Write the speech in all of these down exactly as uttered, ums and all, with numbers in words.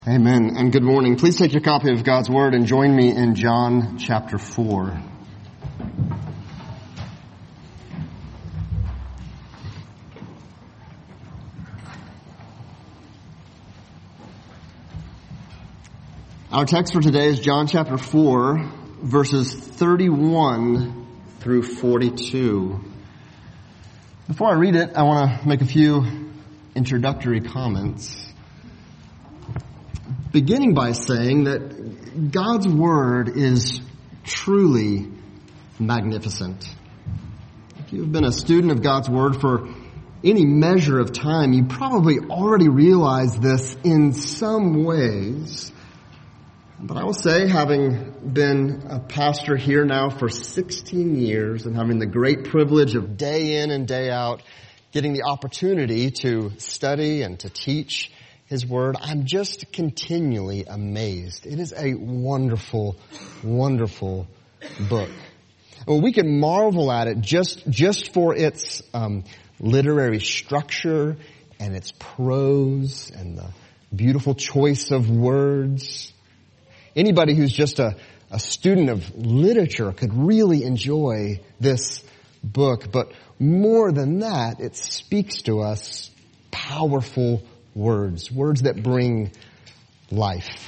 Amen, and good morning. Please take your copy of God's Word and join me in John chapter four. Our text for today is John chapter four, verses thirty-one through forty-two. Before I read it, I want to make a few introductory comments. Beginning by saying that God's Word is truly magnificent. If you've been a student of God's Word for any measure of time, you probably already realize this in some ways. But I will say, having been a pastor here now for sixteen years and having the great privilege of day in and day out getting the opportunity to study and to teach His Word, I'm just continually amazed. It is a wonderful, wonderful book. Well, we can marvel at it just, just for its um, literary structure and its prose and the beautiful choice of words. Anybody who's just a, a student of literature could really enjoy this book. But more than that, it speaks to us powerful words, words that bring life.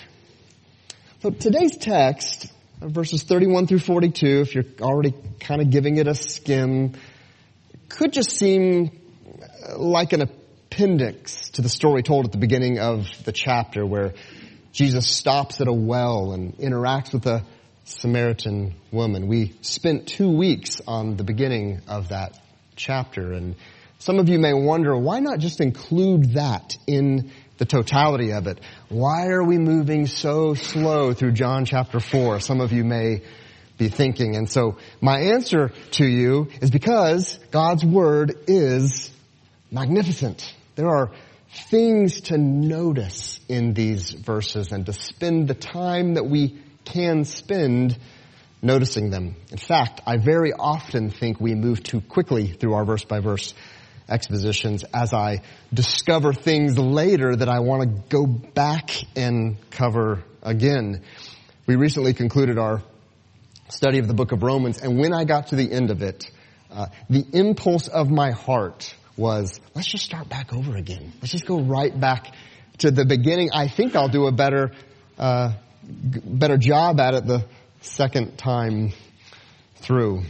So today's text, verses thirty-one through forty-two, if you're already kind of giving it a skim, could just seem like an appendix to the story told at the beginning of the chapter where Jesus stops at a well and interacts with a Samaritan woman. We spent two weeks on the beginning of that chapter, and some of you may wonder, why not just include that in the totality of it? Why are we moving so slow through John chapter four? Some of you may be thinking. And so my answer to you is because God's Word is magnificent. There are things to notice in these verses and to spend the time that we can spend noticing them. In fact, I very often think we move too quickly through our verse-by-verse expositions as I discover things later that I want to go back and cover again. We recently concluded our study of the book of Romans, and when I got to the end of it, uh, the impulse of my heart was, let's just start back over again. Let's just go right back to the beginning. I think I'll do a better, uh, g- better job at it the second time through.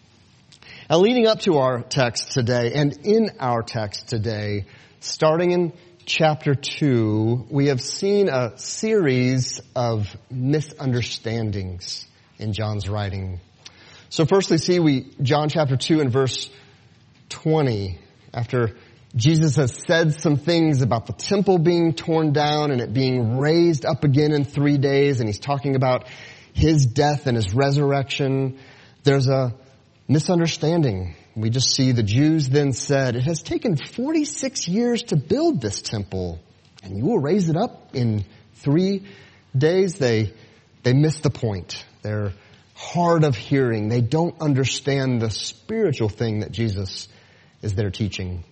Now, leading up to our text today, and in our text today, starting in chapter two, we have seen a series of misunderstandings in John's writing. So firstly, see we, John chapter two and verse twenty, after Jesus has said some things about the temple being torn down and it being raised up again in three days, and he's talking about His death and His resurrection, there's a misunderstanding. We just see the Jews then said, it has taken forty-six years to build this temple, and you will raise it up in three days. They, they miss the point. They're hard of hearing. They don't understand the spiritual thing that Jesus is there teaching.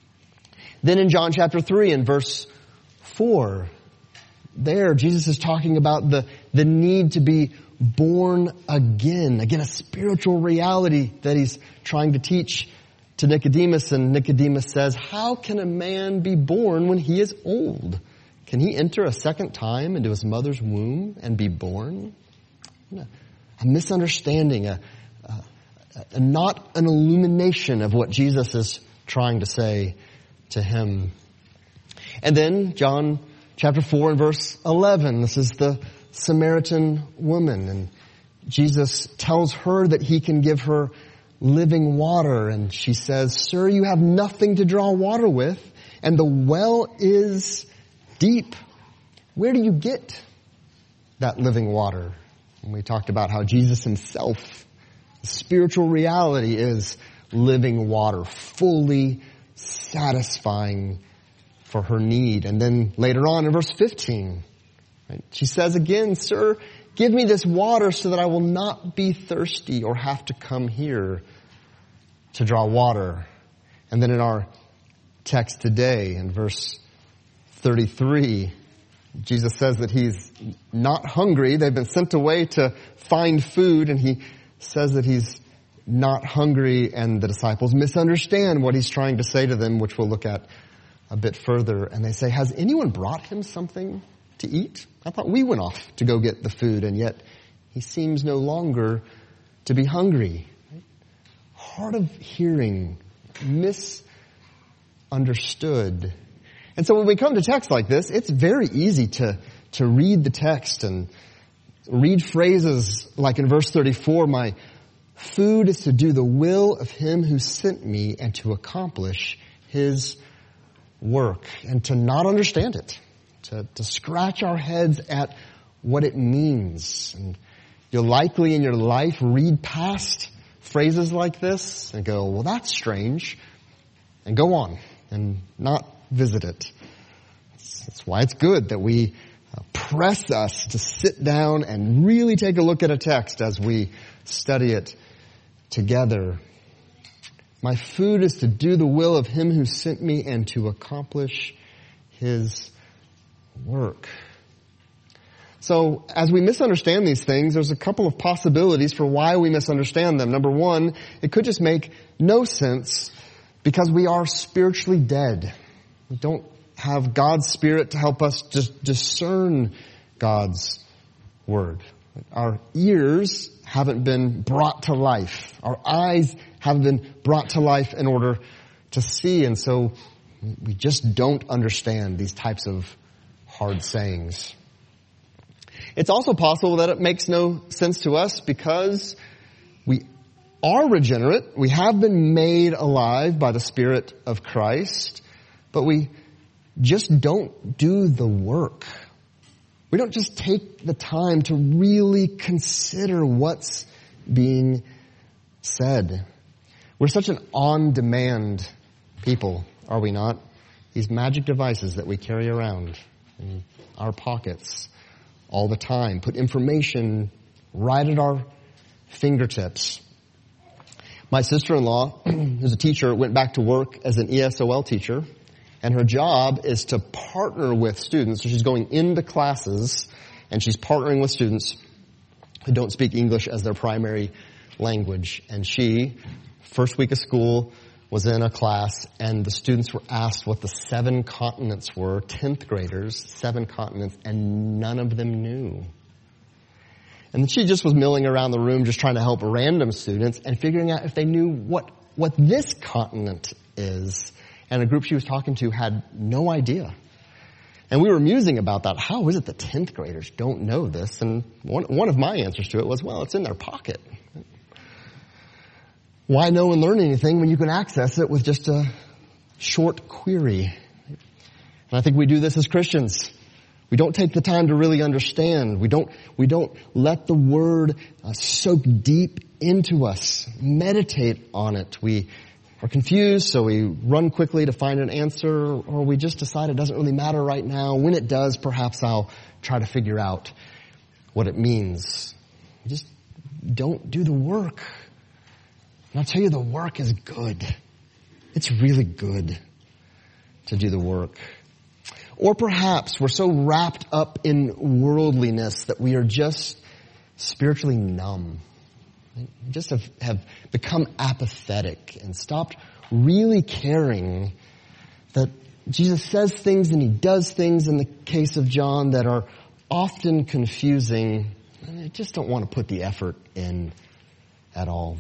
Then in John chapter three and verse four, there Jesus is talking about the, the need to be born again. Again, a spiritual reality that He's trying to teach to Nicodemus. And Nicodemus says, how can a man be born when he is old? Can he enter a second time into his mother's womb and be born? A misunderstanding, a, a, a not an illumination of what Jesus is trying to say to him. And then John chapter four and verse eleven, this is the Samaritan woman, and Jesus tells her that He can give her living water, and she says, sir, you have nothing to draw water with, and the well is deep. Where do you get that living water? And we talked about how Jesus Himself, the spiritual reality, is living water, fully satisfying for her need. And then later on in verse fifteen, she says again, sir, give me this water so that I will not be thirsty or have to come here to draw water. And then in our text today, in verse thirty-three, Jesus says that he's not hungry. They've been sent away to find food, and he says that he's not hungry, and the disciples misunderstand what he's trying to say to them, which we'll look at a bit further. And they say, has anyone brought him something to eat? I thought we went off to go get the food, and yet he seems no longer to be hungry. Hard of hearing, misunderstood. And so when we come to texts like this, it's very easy to, to read the text and read phrases like in verse thirty-four, my food is to do the will of him who sent me and to accomplish his work, and to not understand it, to, to scratch our heads at what it means. And you'll likely in your life read past phrases like this and go, well, that's strange, and go on and not visit it. That's why it's good that we uh, press us to sit down and really take a look at a text as we study it together. My food is to do the will of him who sent me and to accomplish his work. So as we misunderstand these things, there's a couple of possibilities for why we misunderstand them. Number one, it could just make no sense because we are spiritually dead. We don't have God's Spirit to help us just discern God's Word. Our ears haven't been brought to life. Our eyes haven't been brought to life in order to see. And so we just don't understand these types of hard sayings. It's also possible that it makes no sense to us because we are regenerate. We have been made alive by the Spirit of Christ, but we just don't do the work. We don't just take the time to really consider what's being said. We're such an on-demand people, are we not? These magic devices that we carry around in our pockets all the time, put information right at our fingertips. My sister-in-law, who's a teacher, went back to work as an E S O L teacher, and her job is to partner with students. So she's going into classes, and she's partnering with students who don't speak English as their primary language. And she, first week of school, was in a class, and the students were asked what the seven continents were, tenth graders, seven continents, and none of them knew. And she just was milling around the room just trying to help random students and figuring out if they knew what, what this continent is. And a group she was talking to had no idea. And we were musing about that. How is it that tenth graders don't know this? And one, one of my answers to it was, well, it's in their pocket. Why know and learn anything when you can access it with just a short query? And I think we do this as Christians. We don't take the time to really understand. We don't, we don't let the Word uh, soak deep into us, meditate on it. We are confused, so we run quickly to find an answer, or we just decide it doesn't really matter right now. When it does, perhaps I'll try to figure out what it means. We just don't do the work. And I'll tell you, the work is good. It's really good to do the work. Or perhaps we're so wrapped up in worldliness that we are just spiritually numb. We just have, have become apathetic and stopped really caring that Jesus says things and he does things in the case of John that are often confusing, and I just don't want to put the effort in at all.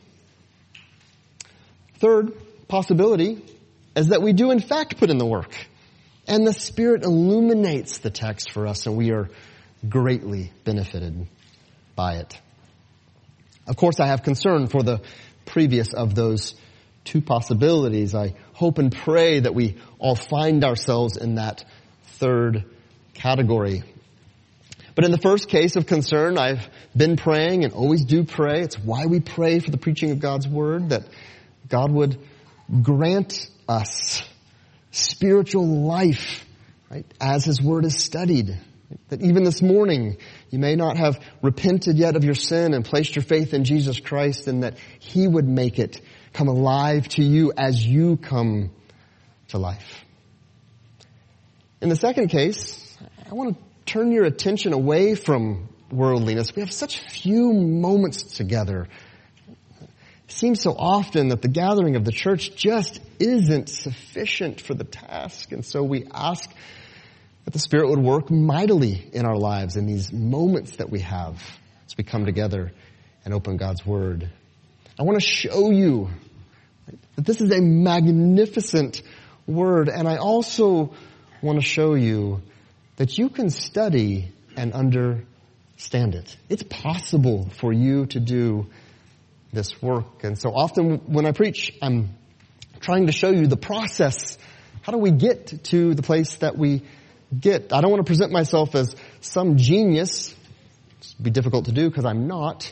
Third possibility is that we do in fact put in the work, and the Spirit illuminates the text for us, and we are greatly benefited by it. Of course, I have concern for the previous of those two possibilities. I hope and pray that we all find ourselves in that third category. But in the first case of concern, I've been praying and always do pray. It's why we pray for the preaching of God's Word, that God would grant us spiritual life, right, as His Word is studied. That even this morning, you may not have repented yet of your sin and placed your faith in Jesus Christ, and that He would make it come alive to you as you come to life. In the second case, I want to turn your attention away from worldliness. We have such few moments together. It seems so often that the gathering of the church just isn't sufficient for the task. And so we ask that the Spirit would work mightily in our lives in these moments that we have as we come together and open God's Word. I want to show you that this is a magnificent Word. And I also want to show you that you can study and understand it. It's possible for you to do this work. And so often when I preach, I'm trying to show you the process. How do we get to the place that we get? I don't want to present myself as some genius. It'd be difficult to do because I'm not.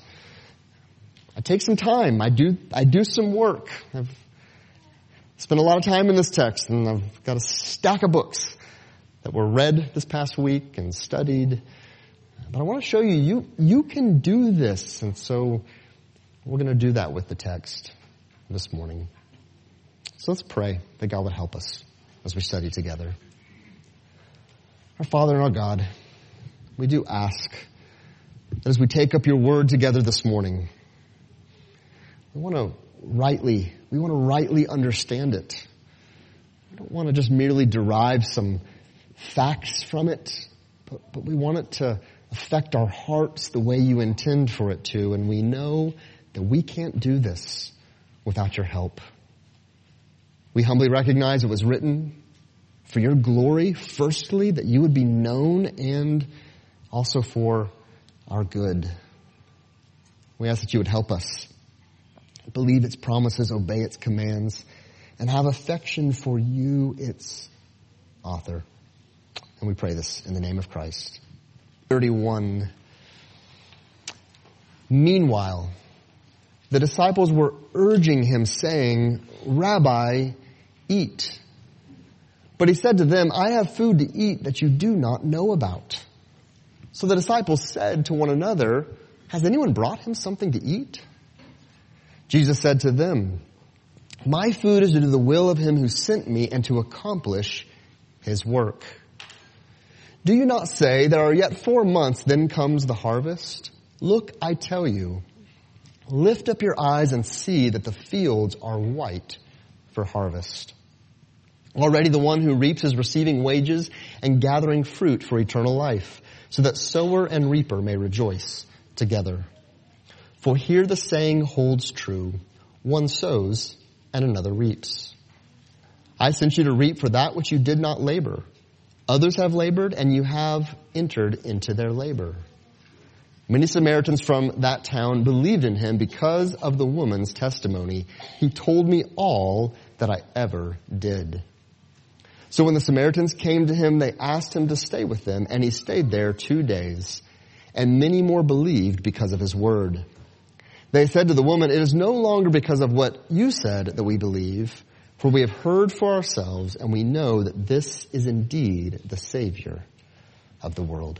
I take some time. I do, I do some work. I've spent a lot of time in this text, and I've got a stack of books that were read this past week and studied. But I want to show you, you, you can do this. And so we're going to do that with the text this morning. So let's pray that God would help us as we study together. Our Father and our God, we do ask that as we take up your word together this morning, we want to rightly, we want to rightly understand it. We don't want to just merely derive some facts from it, but, but we want it to affect our hearts the way you intend for it to. And we know that we can't do this without your help. We humbly recognize it was written for your glory, firstly, that you would be known, and also for our good. We ask that you would help us believe its promises, obey its commands, and have affection for you, its author. And we pray this in the name of Christ. thirty-one. Meanwhile, the disciples were urging him, saying, Rabbi, eat. But he said to them, I have food to eat that you do not know about. So the disciples said to one another, has anyone brought him something to eat? Jesus said to them, my food is to do the will of him who sent me and to accomplish his work. Do you not say, there are yet four months, then comes the harvest? Look, I tell you, lift up your eyes and see that the fields are white for harvest. Already the one who reaps is receiving wages and gathering fruit for eternal life, so that sower and reaper may rejoice together. For here the saying holds true, one sows and another reaps. I sent you to reap for that which you did not labor. Others have labored, and you have entered into their labor. Many Samaritans from that town believed in him because of the woman's testimony. He told me all that I ever did. So when the Samaritans came to him, they asked him to stay with them, and he stayed there two days. And many more believed because of his word. They said to the woman, it is no longer because of what you said that we believe, for we have heard for ourselves, and we know that this is indeed the Savior of the world.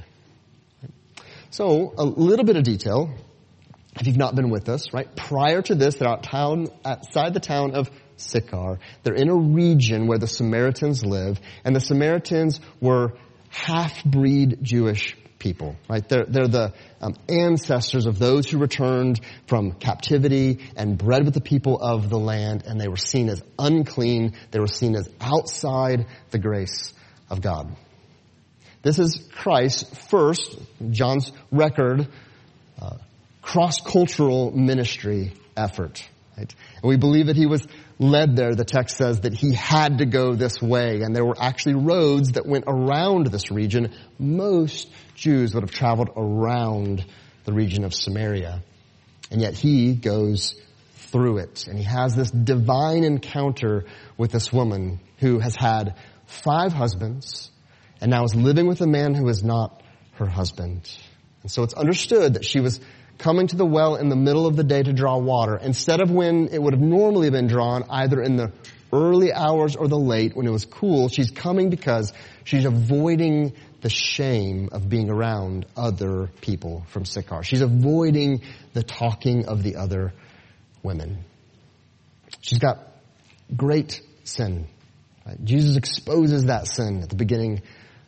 So, a little bit of detail, if you've not been with us, right? Prior to this, they're out town, outside the town of Sychar. They're in a region where the Samaritans live, and the Samaritans were half-breed Jewish people, right? They're, they're the um, ancestors of those who returned from captivity and bred with the people of the land, and they were seen as unclean. They were seen as outside the grace of God. This is Christ's first, John's record, uh, cross-cultural ministry effort. Right? And we believe that he was led there. The text says that he had to go this way, and there were actually roads that went around this region. Most Jews would have traveled around the region of Samaria, and yet he goes through it, and he has this divine encounter with this woman who has had five husbands and now is living with a man who is not her husband. And so it's understood that she was coming to the well in the middle of the day to draw water, instead of when it would have normally been drawn, either in the early hours or the late when it was cool. She's coming because she's avoiding the shame of being around other people from Sychar. She's avoiding the talking of the other women. She's got great sin. Right? Jesus exposes that sin at the beginning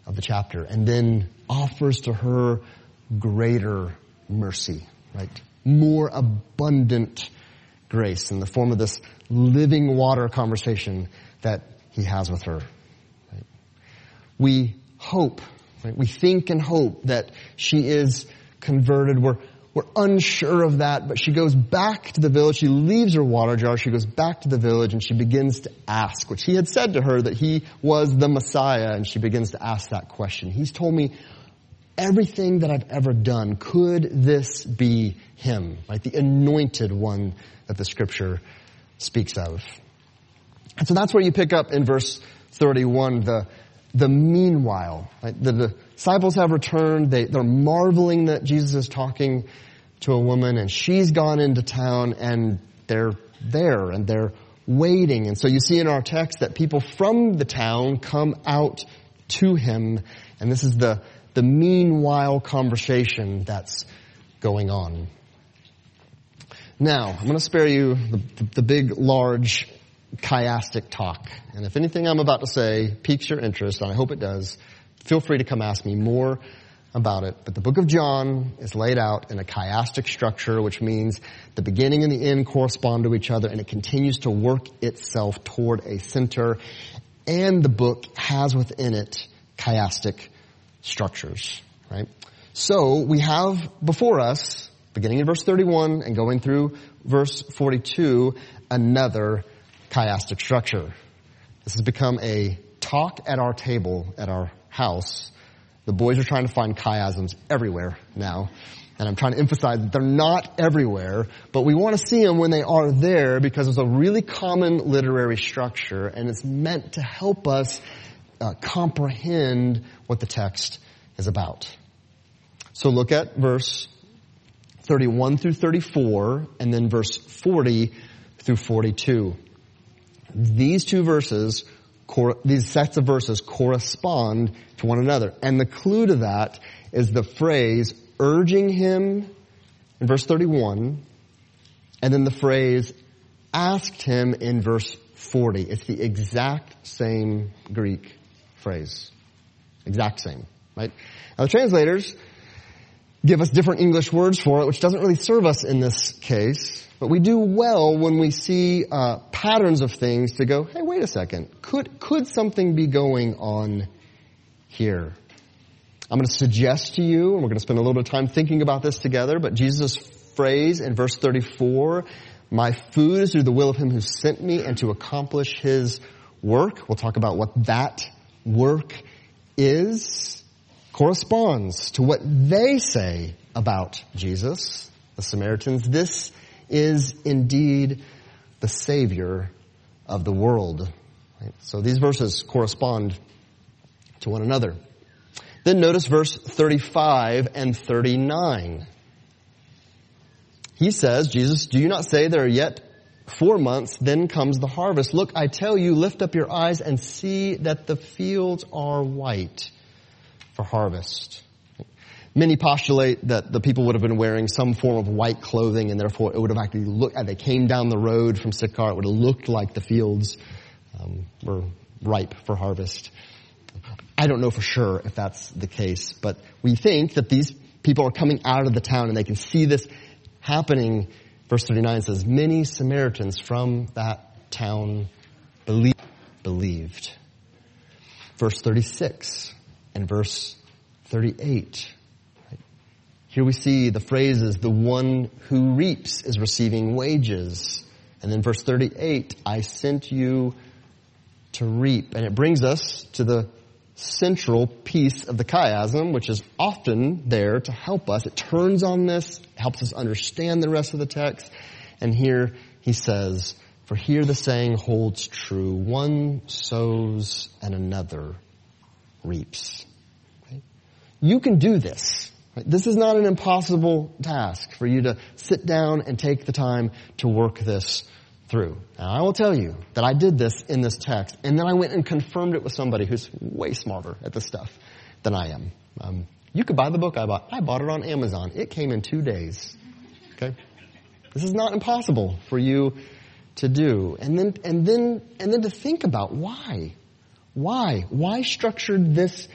of the chapter, and then offers to her greater mercy, right? More abundant grace in the form of this living water conversation that he has with her. Right? We hope, right? We think and hope that she is converted. We're, we're unsure of that, but she goes back to the village. She leaves her water jar. She goes back to the village and she begins to ask, which he had said to her that he was the Messiah, and she begins to ask that question. He's told me everything that I've ever done. Could this be him? Like the anointed one that the scripture speaks of. And so that's where you pick up in verse thirty-one, the the meanwhile. Right? The disciples have returned. They, they're marveling that Jesus is talking to a woman, and she's gone into town, and they're there, and they're waiting. And so you see in our text that people from the town come out to him, and this is the the meanwhile conversation that's going on. Now, I'm going to spare you the, the, the big, large, chiastic talk. And if anything I'm about to say piques your interest, and I hope it does, feel free to come ask me more about it. But the book of John is laid out in a chiastic structure, which means the beginning and the end correspond to each other, and it continues to work itself toward a center. And the book has within it chiastic structures, right? So we have before us, beginning in verse thirty-one and going through verse forty-two, another chiastic structure. This has become a talk at our table at our house. The boys are trying to find chiasms everywhere now, and I'm trying to emphasize that they're not everywhere, but we want to see them when they are there because it's a really common literary structure, and it's meant to help us Uh, comprehend what the text is about. So look at verse thirty-one through thirty-four, and then verse forty through forty-two. These two verses, cor- these sets of verses correspond to one another. And the clue to that is the phrase urging him in verse thirty-one, and then the phrase asked him in verse forty. It's the exact same Greek phrase. Exact same, right? Now the translators give us different English words for it, which doesn't really serve us in this case, but we do well when we see uh, patterns of things to go, hey, wait a second. Could, could something be going on here? I'm going to suggest to you, and we're going to spend a little bit of time thinking about this together, but Jesus' phrase in verse thirty-four, my food is to do the will of him who sent me and to accomplish his work. We'll talk about what that work is, corresponds to what they say about Jesus, the Samaritans. This is indeed the Savior of the world. Right? So these verses correspond to one another. Then notice verse thirty-five and thirty-nine. He says, Jesus, do you not say there are yet four months, then comes the harvest? Look, I tell you, lift up your eyes and see that the fields are white for harvest. Many postulate that the people would have been wearing some form of white clothing, and therefore it would have actually looked, as they came down the road from Sychar, it would have looked like the fields um, were ripe for harvest. I don't know for sure if that's the case, but we think that these people are coming out of the town and they can see this happening. Verse thirty-nine says, many Samaritans from that town believed. believed. Verse thirty-six and verse thirty-eight. Right? Here we see the phrases, the one who reaps is receiving wages. And then verse thirty-eight, I sent you to reap. And it brings us to the central piece of the chiasm, which is often there to help us. It turns on this, helps us understand the rest of the text. And here he says, for here the saying holds true, one sows and another reaps. Right? You can do this. Right? This is not an impossible task for you to sit down and take the time to work this through. Now, I will tell you that I did this in this text, and then I went and confirmed it with somebody who's way smarter at this stuff than I am. Um, you could buy the book I bought. I bought it on Amazon. It came in two days. Okay? This is not impossible for you to do. And then, and then, and then to think about why. Why? Why structure this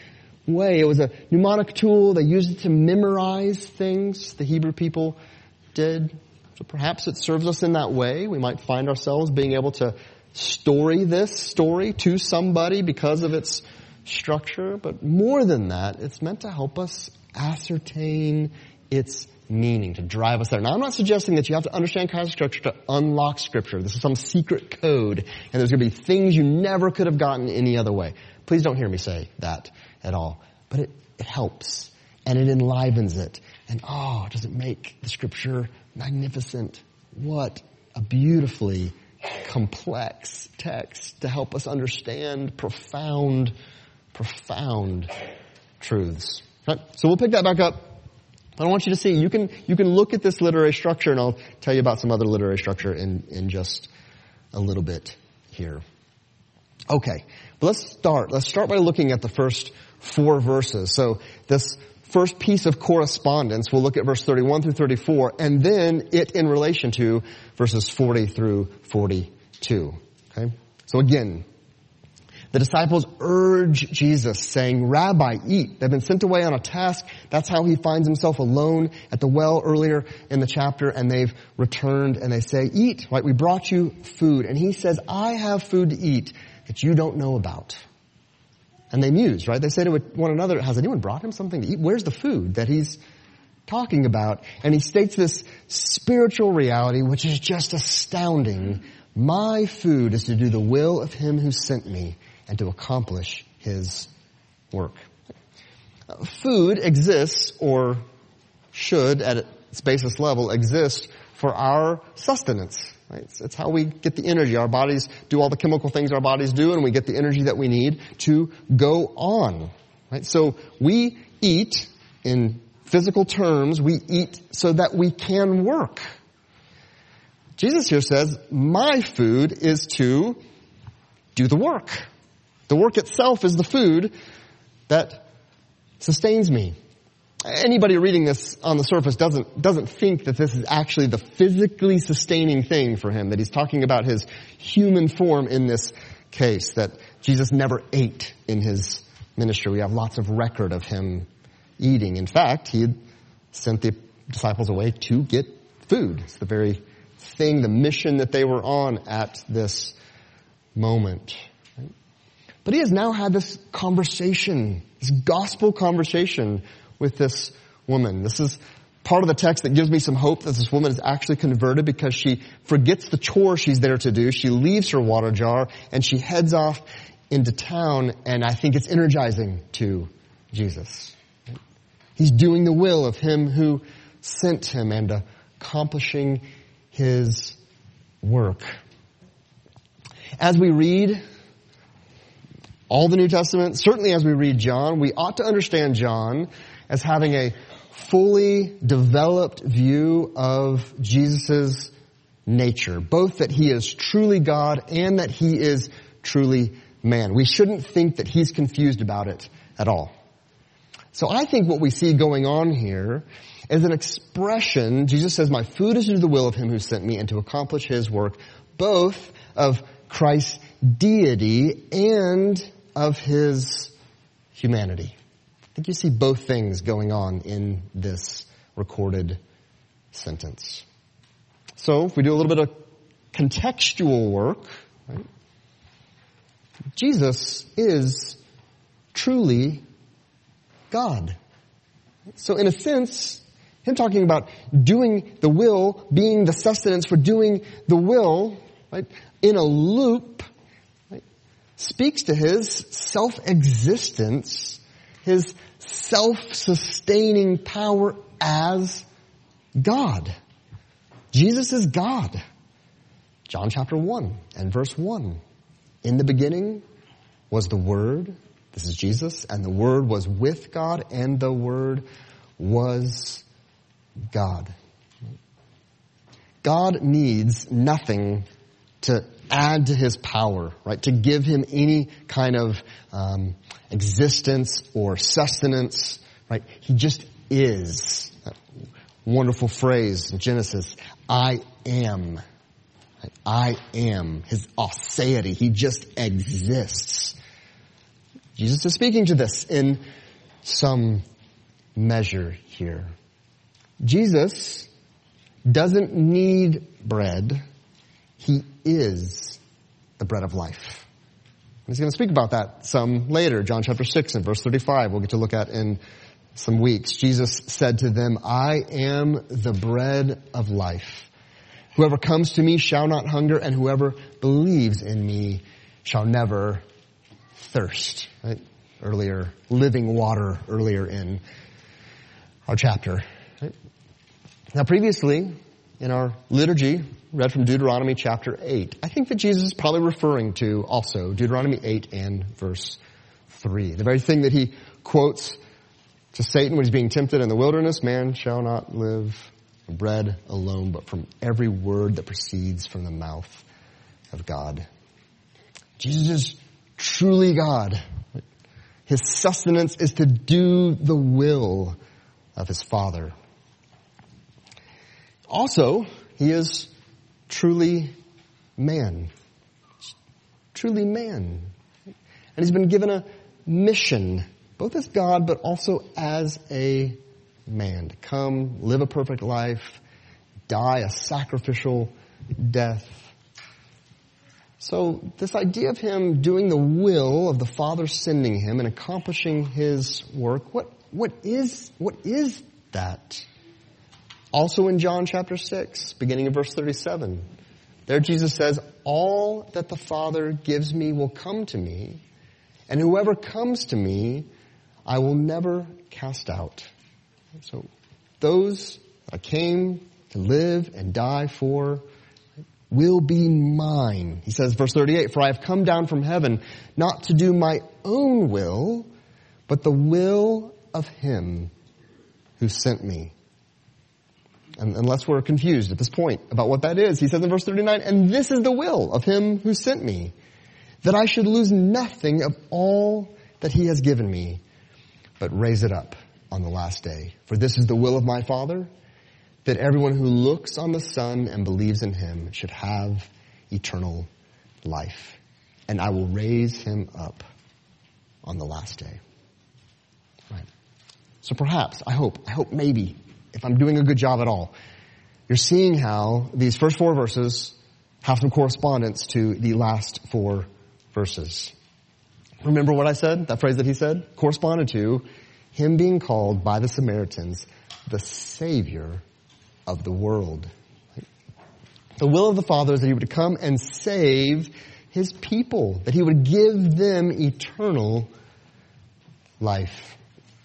way. It was a mnemonic tool. They used it to memorize things. The Hebrew people did. So perhaps it serves us in that way. We might find ourselves being able to story this story to somebody because of its structure. But more than that, it's meant to help us ascertain its meaning, to drive us there. Now, I'm not suggesting that you have to understand kind of structure to unlock Scripture. This is some secret code, and there's going to be things you never could have gotten any other way. Please don't hear me say that at all. But it, it helps, and it enlivens it. And oh, does it make the Scripture magnificent? What a beautifully complex text to help us understand profound, profound truths. Right? So we'll pick that back up. I want you to see, you can, you can look at this literary structure, and I'll tell you about some other literary structure in, in just a little bit here. Okay, but let's start. Let's start by looking at the first four verses. So this first piece of correspondence, we'll look at verse thirty-one through thirty-four, and then it in relation to verses forty through forty-two. Okay? So again, the disciples urge Jesus, saying, Rabbi, eat. They've been sent away on a task. That's how he finds himself alone at the well earlier in the chapter, and they've returned, and they say, eat, right? We brought you food. And he says, I have food to eat that you don't know about. And they muse, right? They say to one another, has anyone brought him something to eat? Where's the food that he's talking about? And he states this spiritual reality, which is just astounding. My food is to do the will of him who sent me, and to accomplish his work. Food exists, or should at its basis level exist, for our sustenance. Right? It's, it's how we get the energy. Our bodies do all the chemical things our bodies do, and we get the energy that we need to go on. Right? So we eat, in physical terms, we eat so that we can work. Jesus here says, my food is to do the work. The work itself is the food that sustains me. Anybody reading this on the surface doesn't doesn't think that this is actually the physically sustaining thing for him, that he's talking about his human form in this case, that Jesus never ate in his ministry. We have lots of record of him eating. In fact, he had sent the disciples away to get food. It's the very thing, the mission that they were on at this moment. But he has now had this conversation, this gospel conversation with this woman. This is part of the text that gives me some hope that this woman is actually converted, because she forgets the chore she's there to do. She leaves her water jar and she heads off into town, and I think it's energizing to Jesus. He's doing the will of him who sent him and accomplishing his work. As we read all the New Testament, certainly as we read John, we ought to understand John as having a fully developed view of Jesus' nature, both that he is truly God and that he is truly man. We shouldn't think that he's confused about it at all. So I think what we see going on here is an expression. Jesus says, my food is to do the will of him who sent me and to accomplish his work, both of Christ's deity and of his humanity. I think you see both things going on in this recorded sentence. So if we do a little bit of contextual work, right? Jesus is truly God. So in a sense, him talking about doing the will, being the sustenance for doing the will, right, in a loop, right, speaks to his self-existence, his self-sustaining power as God. Jesus is God. John chapter one and verse one. In the beginning was the Word, this is Jesus, and the Word was with God, and the Word was God. God needs nothing to add to his power, right? To give him any kind of um, existence or sustenance, right? He just is. That wonderful phrase in Genesis, I am. Right? I am. His aseity. He just exists. Jesus is speaking to this in some measure here. Jesus doesn't need bread. He is the bread of life. He's going to speak about that some later. John chapter six and verse thirty-five we'll get to look at in some weeks. Jesus said to them, I am the bread of life. Whoever comes to me shall not hunger, and whoever believes in me shall never thirst. Right? Earlier, living water earlier in our chapter. Right? Now previously, in our liturgy, read from Deuteronomy chapter eight. I think that Jesus is probably referring to also Deuteronomy eight and verse three. The very thing that he quotes to Satan when he's being tempted in the wilderness, man shall not live from bread alone, but from every word that proceeds from the mouth of God. Jesus is truly God. His sustenance is to do the will of his Father. Also, he is truly man. Truly man. And he's been given a mission, both as God, but also as a man, to come, live a perfect life, die a sacrificial death. So this idea of him doing the will of the Father sending him and accomplishing his work, what, what is, what is that? Also in John chapter six, beginning in verse thirty-seven, there Jesus says, all that the Father gives me will come to me, and whoever comes to me, I will never cast out. So those I came to live and die for will be mine. He says, verse thirty-eight, for I have come down from heaven not to do my own will, but the will of him who sent me. And unless we're confused at this point about what that is, he says in verse thirty-nine, and this is the will of him who sent me, that I should lose nothing of all that he has given me, but raise it up on the last day. For this is the will of my Father, that everyone who looks on the Son and believes in him should have eternal life. And I will raise him up on the last day. Right. So perhaps, I hope, I hope maybe, if I'm doing a good job at all, you're seeing how these first four verses have some correspondence to the last four verses. Remember what I said? That phrase that he said? Corresponded to him being called by the Samaritans the Savior of the world. The will of the Father is that he would come and save his people, that he would give them eternal life.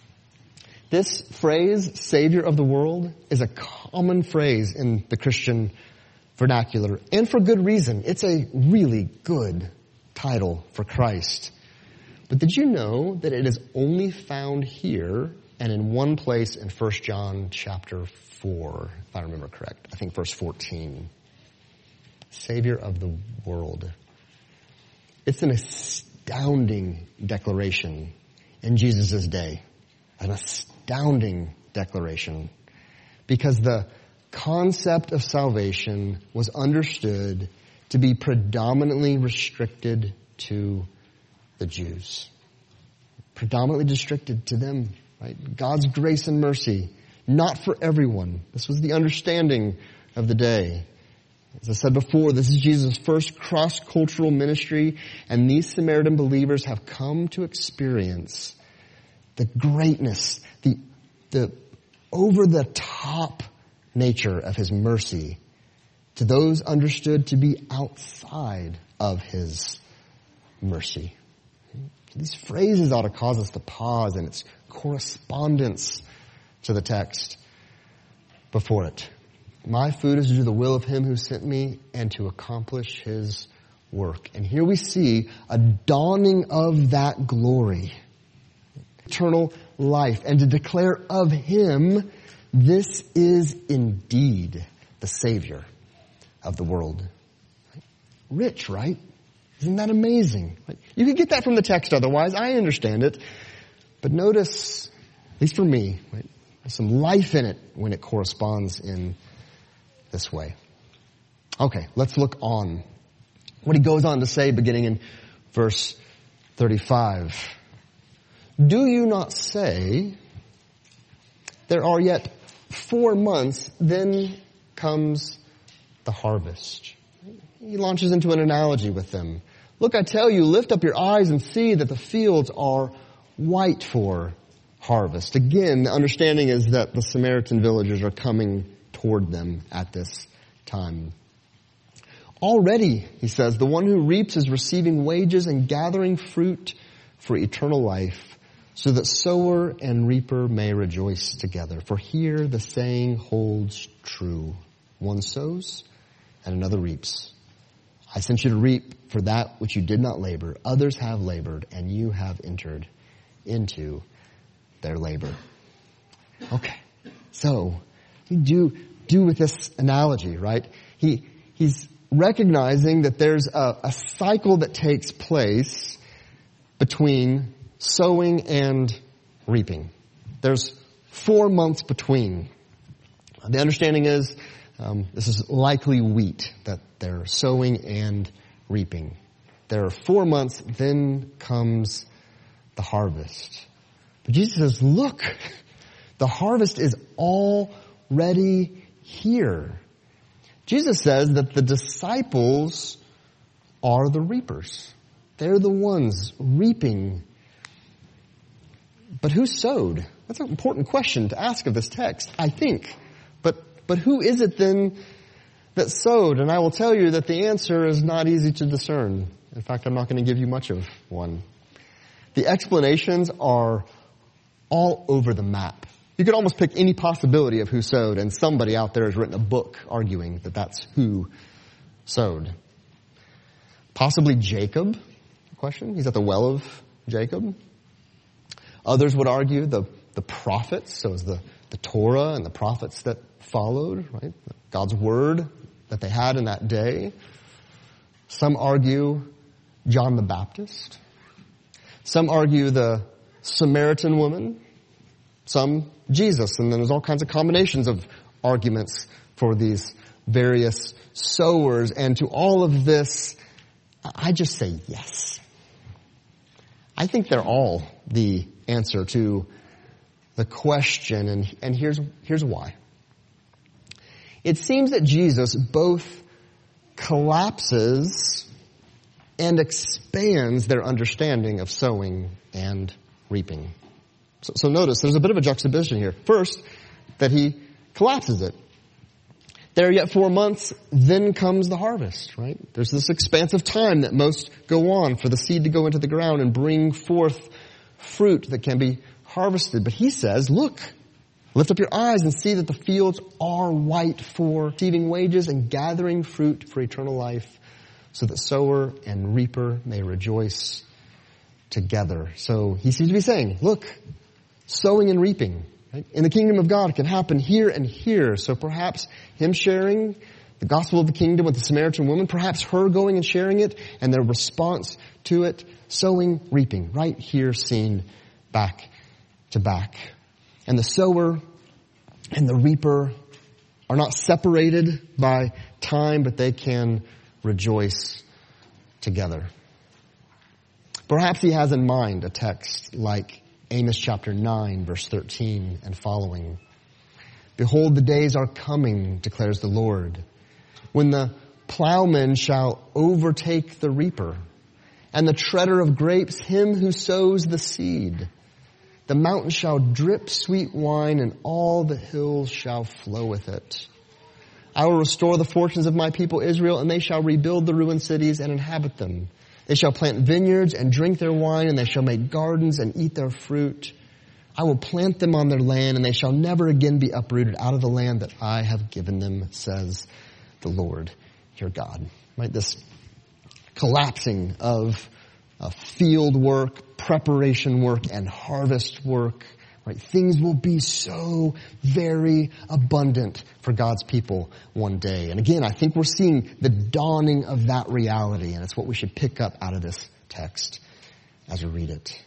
This phrase, Savior of the world, is a common phrase in the Christian vernacular, and for good reason. It's a really good title for Christ. But did you know that it is only found here and in one place in First John chapter four, if I remember correct. I think verse fourteen. Savior of the world. It's an astounding declaration in Jesus' day. An astounding declaration. Because the concept of salvation was understood to be predominantly restricted to the Jews. Predominantly restricted to them, right? God's grace and mercy, not for everyone. This was the understanding of the day. As I said before, this is Jesus' first cross-cultural ministry, and these Samaritan believers have come to experience the greatness, the, the over-the-top nature of his mercy to those understood to be outside of his mercy. These phrases ought to cause us to pause in its correspondence to the text before it. My food is to do the will of him who sent me and to accomplish his work. And here we see a dawning of that glory, eternal life, and to declare of him, this is indeed the Savior of the world. Rich, right? Isn't that amazing? You could get that from the text otherwise. I understand it. But notice, at least for me, right, there's some life in it when it corresponds in this way. Okay, let's look on. What he goes on to say beginning in verse thirty-five. do you not say, there are yet four months, then comes the harvest? He launches into an analogy with them. Look, I tell you, lift up your eyes and see that the fields are white for harvest. Again, the understanding is that the Samaritan villagers are coming toward them at this time. Already, he says, the one who reaps is receiving wages and gathering fruit for eternal life, so that sower and reaper may rejoice together. For here the saying holds true. One sows and another reaps. I sent you to reap for that which you did not labor. Others have labored, and you have entered into their labor. Okay, so we do do with this analogy, right? He he's recognizing that there's a, a cycle that takes place between sowing and reaping. There's four months between. The understanding is um, this is likely wheat that they're sowing and reaping. There are four months, then comes the harvest. But Jesus says, look, the harvest is already here. Jesus says that the disciples are the reapers. They're the ones reaping. But who sowed? That's an important question to ask of this text, I think. But but who is it then that sowed? And I will tell you that the answer is not easy to discern. In fact, I'm not going to give you much of one. The explanations are all over the map. You could almost pick any possibility of who sowed, and somebody out there has written a book arguing that that's who sowed. Possibly Jacob? Question. He's at the well of Jacob. Others would argue the, the prophets, so is the, the Torah and the prophets that followed, right? God's word that they had in that day. Some argue John the Baptist. Some argue the Samaritan woman. Some Jesus. And then there's all kinds of combinations of arguments for these various sowers. And to all of this, I just say yes. I think they're all the answer to the question. And, and here's, here's why. It seems that Jesus both collapses and expands their understanding of sowing and reaping. So, so notice, there's a bit of a juxtaposition here. First, that he collapses it. There are yet four months, then comes the harvest, right? There's this expanse of time that most go on for the seed to go into the ground and bring forth fruit that can be harvested. But he says, look, lift up your eyes and see that the fields are white for receiving wages and gathering fruit for eternal life, so that sower and reaper may rejoice together. So he seems to be saying, look, sowing and reaping, right, in the kingdom of God can happen here and here. So perhaps him sharing the gospel of the kingdom with the Samaritan woman, perhaps her going and sharing it and their response to it, sowing, reaping, right here seen back to back. And the sower and the reaper are not separated by time, but they can rejoice together. Perhaps he has in mind a text like Amos chapter nine, verse thirteen and following. Behold, the days are coming, declares the Lord, when the plowman shall overtake the reaper, and the treader of grapes him who sows the seed. The mountain shall drip sweet wine, and all the hills shall flow with it. I will restore the fortunes of my people Israel, and they shall rebuild the ruined cities and inhabit them. They shall plant vineyards and drink their wine, and they shall make gardens and eat their fruit. I will plant them on their land, and they shall never again be uprooted out of the land that I have given them, says the Lord your God. Right? This collapsing of uh, field work, preparation work, and harvest work. Right? Things will be so very abundant for God's people one day. And again, I think we're seeing the dawning of that reality, and it's what we should pick up out of this text as we read it.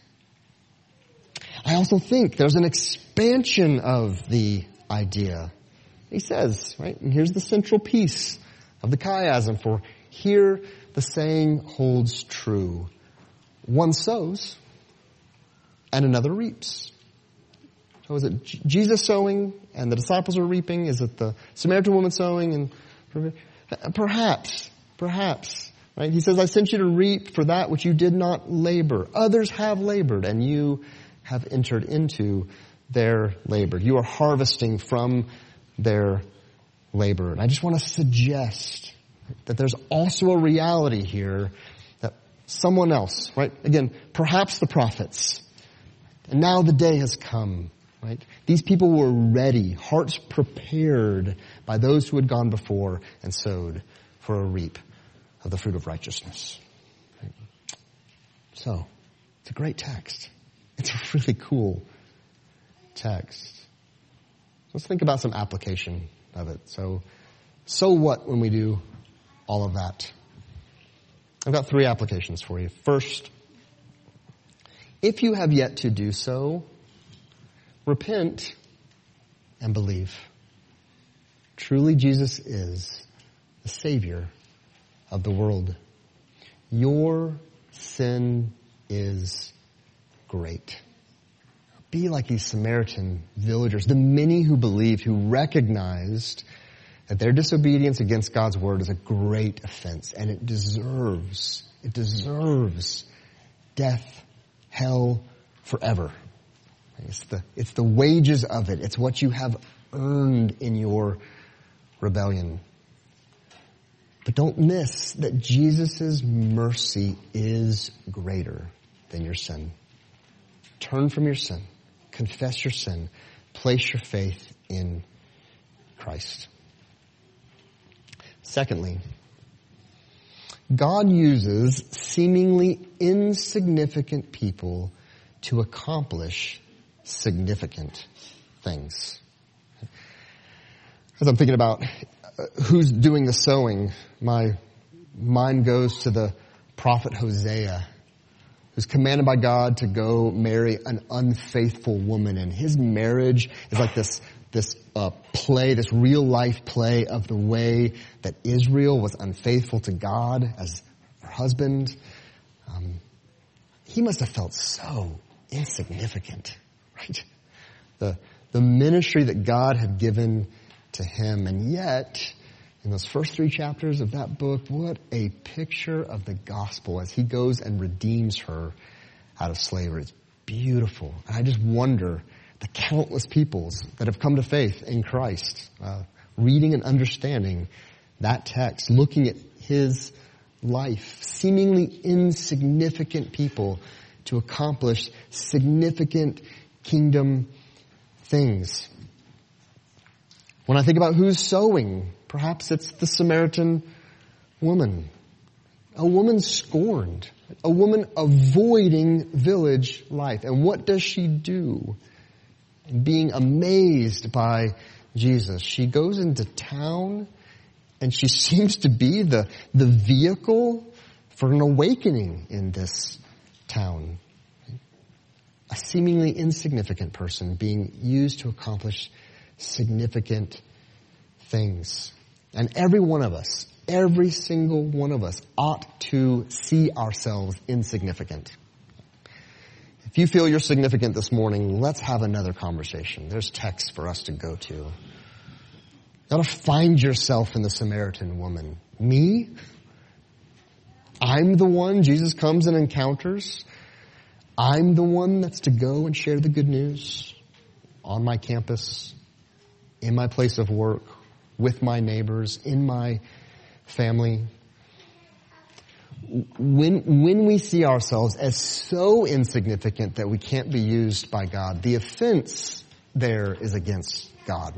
I also think there's an expansion of the idea. He says, right, and here's the central piece of the chiasm, for here the saying holds true. One sows and another reaps. So is it Jesus sowing and the disciples are reaping? Is it the Samaritan woman sowing? And perhaps, perhaps, right? He says, I sent you to reap for that which you did not labor. Others have labored, and you have entered into their labor. You are harvesting from their labor. And I just want to suggest that there's also a reality here that someone else, right? Again, perhaps the prophets. And now the day has come, right? These people were ready, hearts prepared by those who had gone before and sowed for a reap of the fruit of righteousness. Right? So, it's a great text. It's a really cool text. Let's think about some application of it. So, so what when we do all of that? I've got three applications for you. First, if you have yet to do so, repent and believe. Truly, Jesus is the Savior of the world. Your sin is great. Be like these Samaritan villagers, the many who believed, who recognized that their disobedience against God's word is a great offense, and it deserves, it deserves death, hell, forever. It's the, it's the wages of it. It's what you have earned in your rebellion. But don't miss that Jesus' mercy is greater than your sin. Turn from your sin. Confess your sin. Place your faith in Christ. Secondly, God uses seemingly insignificant people to accomplish significant things. As I'm thinking about who's doing the sowing, my mind goes to the prophet Hosea, who's commanded by God to go marry an unfaithful woman. And his marriage is like this, this uh, play, this real life play of the way that Israel was unfaithful to God as her husband. Um, he must have felt so insignificant, right? The, the ministry that God had given to him. And yet, in those first three chapters of that book, what a picture of the gospel as he goes and redeems her out of slavery. It's beautiful. And I just wonder the countless peoples that have come to faith in Christ, uh, reading and understanding that text, looking at his life, seemingly insignificant people to accomplish significant kingdom things. When I think about who's sowing, perhaps it's the Samaritan woman. A woman scorned. A woman avoiding village life. And what does she do? Being amazed by Jesus, she goes into town and she seems to be the, the vehicle for an awakening in this town. A seemingly insignificant person being used to accomplish significant things. And every one of us, every single one of us ought to see ourselves insignificant. If you feel you're significant this morning, let's have another conversation. There's texts for us to go to. You ought to find yourself in the Samaritan woman. Me? I'm the one Jesus comes and encounters. I'm the one that's to go and share the good news on my campus, in my place of work, with my neighbors, in my family. When, when we see ourselves as so insignificant that we can't be used by God, the offense there is against God.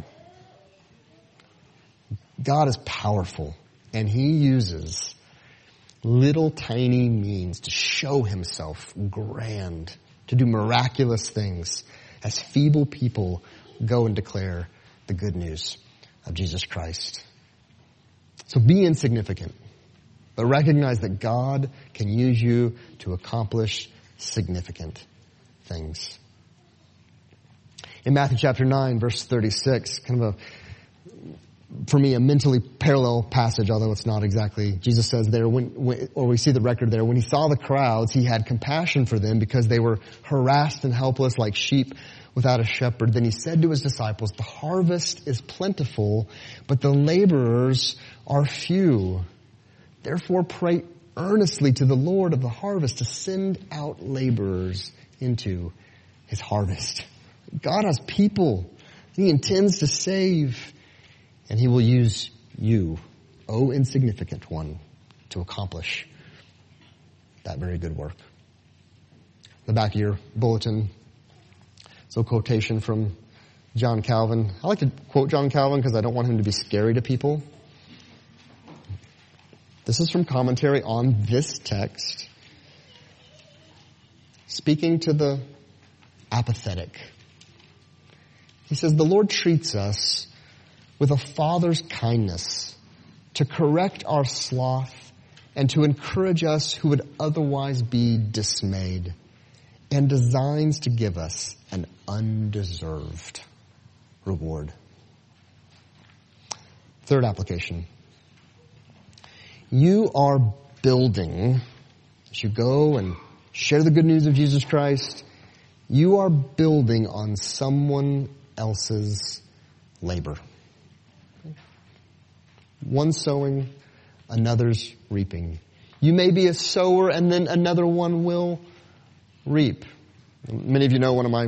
God is powerful, and he uses little tiny means to show himself grand, to do miraculous things as feeble people go and declare the good news of Jesus Christ. So be insignificant, but recognize that God can use you to accomplish significant things. In Matthew chapter nine, verse thirty-six, kind of a for me, a mentally parallel passage, although it's not exactly. Jesus says there, when, when, or we see the record there, when he saw the crowds, he had compassion for them because they were harassed and helpless like sheep without a shepherd. Then he said to his disciples, the harvest is plentiful, but the laborers are few. Therefore pray earnestly to the Lord of the harvest to send out laborers into his harvest. God has people he intends to save, and he will use you, oh insignificant one, to accomplish that very good work. In the back of your bulletin, it's a quotation from John Calvin. I like to quote John Calvin because I don't want him to be scary to people. This is from commentary on this text, speaking to the apathetic. He says, the Lord treats us with a father's kindness to correct our sloth and to encourage us who would otherwise be dismayed, and designs to give us an undeserved reward. Third application. You are building, as you go and share the good news of Jesus Christ, you are building on someone else's labor. One sowing, another's reaping. You may be a sower and then another one will reap. Many of you know one of my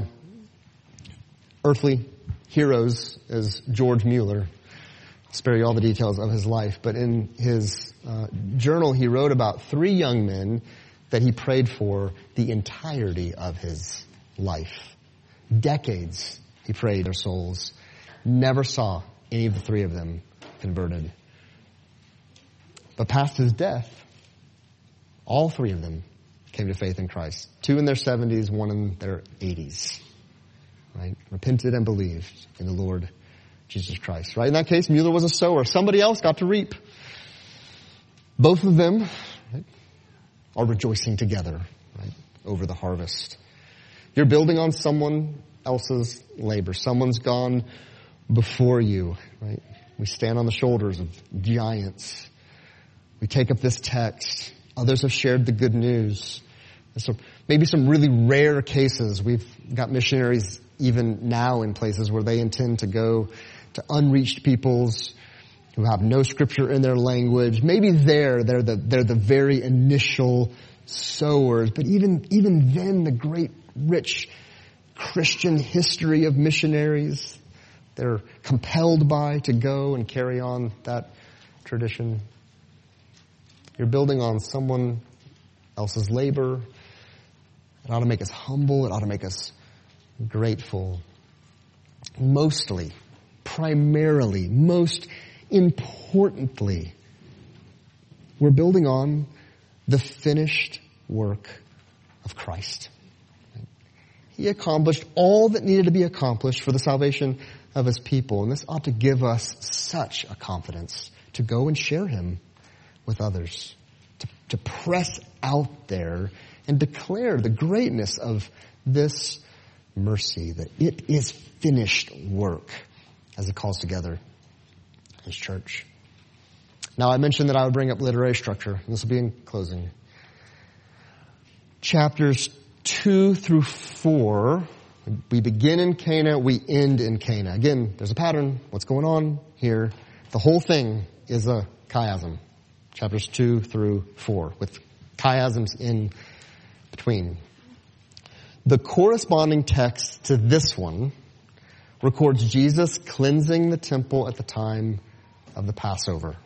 earthly heroes is George Mueller. I'll spare you all the details of his life, but in his uh, journal he wrote about three young men that he prayed for the entirety of his life. Decades he prayed their souls. Never saw any of the three of them converted. But past his death, all three of them came to faith in Christ. Two in their seventies, one in their eighties. Right? Repented and believed in the Lord Jesus Christ. Right? In that case, Mueller was a sower. Somebody else got to reap. Both of them right, are rejoicing together right, over the harvest. You're building on someone else's labor. Someone's gone before you. Right? We stand on the shoulders of giants. We take up this text. Others have shared the good news. And so maybe some really rare cases. We've got missionaries even now in places where they intend to go to unreached peoples who have no scripture in their language. Maybe there they're the they're the very initial sowers. But even even then, the great rich Christian history of missionaries they're compelled by to go and carry on that tradition. You're building on someone else's labor. It ought to make us humble. It ought to make us grateful. Mostly, primarily, most importantly, we're building on the finished work of Christ. He accomplished all that needed to be accomplished for the salvation of his people. And this ought to give us such a confidence to go and share him with others. To, to press out there and declare the greatness of this mercy, that it is finished work as it calls together his church. Now, I mentioned that I would bring up literary structure. This will be in closing. Chapters two through four, we begin in Cana, we end in Cana. Again, there's a pattern. What's going on here? The whole thing is a chiasm. Chapters two through four, with chiasms in between. The corresponding text to this one records Jesus cleansing the temple at the time of the Passover.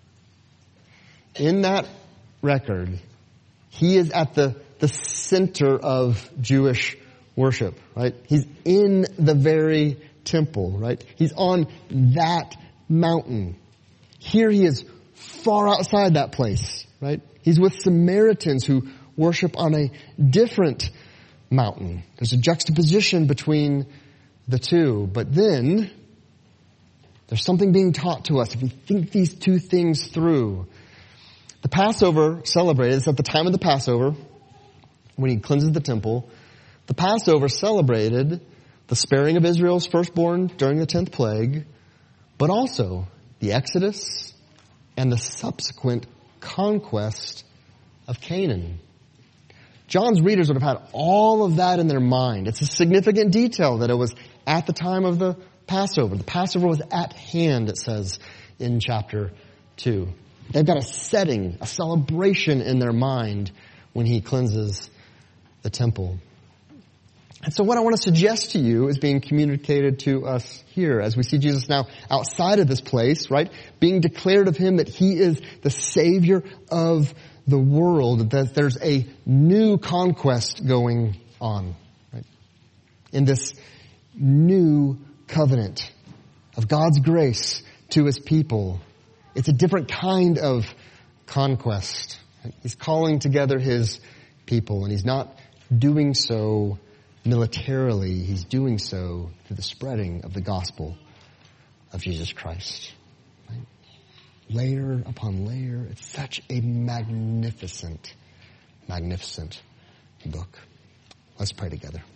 In that record, he is at the, the center of Jewish worship, right? He's in the very temple, right? He's on that mountain. Here he is far outside that place, right? He's with Samaritans who worship on a different mountain. There's a juxtaposition between the two. But then, there's something being taught to us if we think these two things through. The Passover celebrated, it's at the time of the Passover, when he cleanses the temple. The Passover celebrated the sparing of Israel's firstborn during the tenth plague, but also the Exodus, and the subsequent conquest of Canaan. John's readers would have had all of that in their mind. It's a significant detail that it was at the time of the Passover. The Passover was at hand, it says in chapter two. They've got a setting, a celebration in their mind when he cleanses the temple. And so what I want to suggest to you is being communicated to us here as we see Jesus now outside of this place, right? Being declared of him that he is the Savior of the world, that there's a new conquest going on, right? In this new covenant of God's grace to his people. It's a different kind of conquest. He's calling together his people, and he's not doing so militarily. He's doing so through the spreading of the gospel of Jesus Christ. Right? Layer upon layer. It's such a magnificent, magnificent book. Let's pray together.